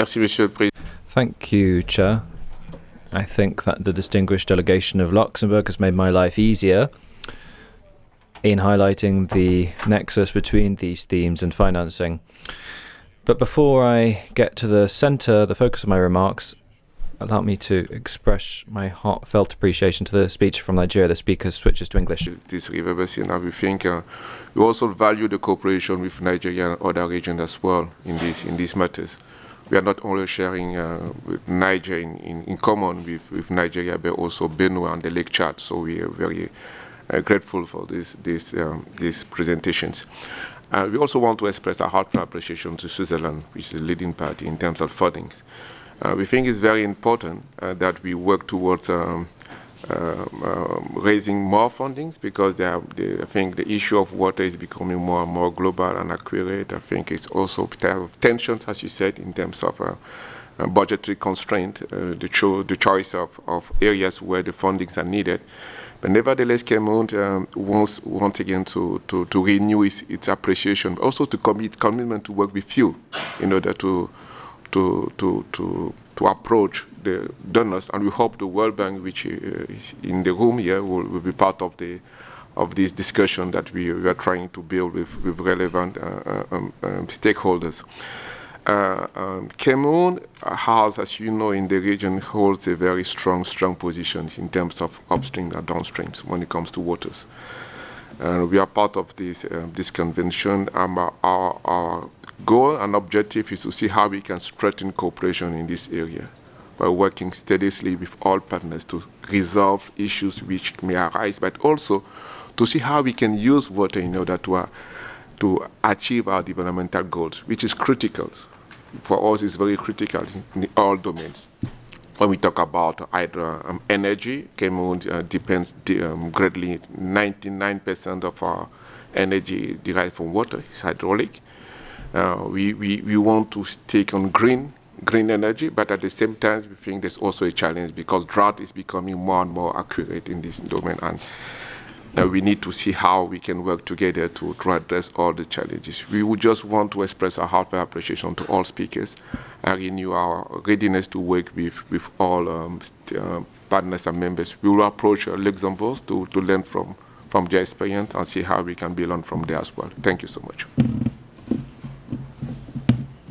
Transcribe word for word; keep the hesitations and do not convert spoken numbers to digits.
Merci, Monsieur le Président. Thank you, Chair. I think that the distinguished delegation of Luxembourg has made my life easier in highlighting the nexus between these themes and financing. But before I get to the centre, the focus of my remarks, allow me to express my heartfelt appreciation to the speech from Nigeria. The speaker switches to English. This river basin, and we think uh, we also value the cooperation with Nigeria and other regions as well in these in these matters. We are not only sharing uh, with Niger in, in, in common with, with Nigeria, but also Benue and the Lake Chad. So we are very uh, grateful for this, this, um, these presentations. Uh, we also want to express our heartfelt appreciation to Switzerland, which is the leading party in terms of fundings. Uh, we think it's very important uh, that we work towards um, uh, um, raising more fundings, because they are, they, I think the issue of water is becoming more and more global and accurate. I think it's also tensions, as you said, in terms of uh, uh, budgetary constraint, uh, the, cho the choice of, of areas where the fundings are needed. But nevertheless, Cameroon um, wants once again to, to, to renew its, its appreciation, but also to commit commitment to work with you in order to to to to to approach the donors, and we hope the World Bank, which uh, is in the room here, will, will be part of the of this discussion that we, we are trying to build with with relevant uh, um, um, stakeholders. Uh, um, Cameroon has, as you know, in the region, holds a very strong, strong position in terms of upstream and downstreams when it comes to waters. And we are part of this uh, this convention. Um, our, our goal and objective is to see how we can strengthen cooperation in this area by working steadily with all partners to resolve issues which may arise, but also to see how we can use water in order to uh, to achieve our developmental goals, which is critical. For us, it's very critical in, in all domains. When we talk about hydro um, energy, Cameroon uh, depends um, greatly. ninety-nine percent of our energy derived from water is hydraulic. Uh, we, we, we want to take on green green energy, but at the same time, we think there's also a challenge because drought is becoming more and more accurate in this domain, and uh, we need to see how we can work together to, to address all the challenges. We would just want to express our heartfelt appreciation to all speakers and renew our readiness to work with, with all um, uh, partners and members. We will approach uh, Luxembourg to, to learn from, from their experience and see how we can build on from there as well. Thank you so much.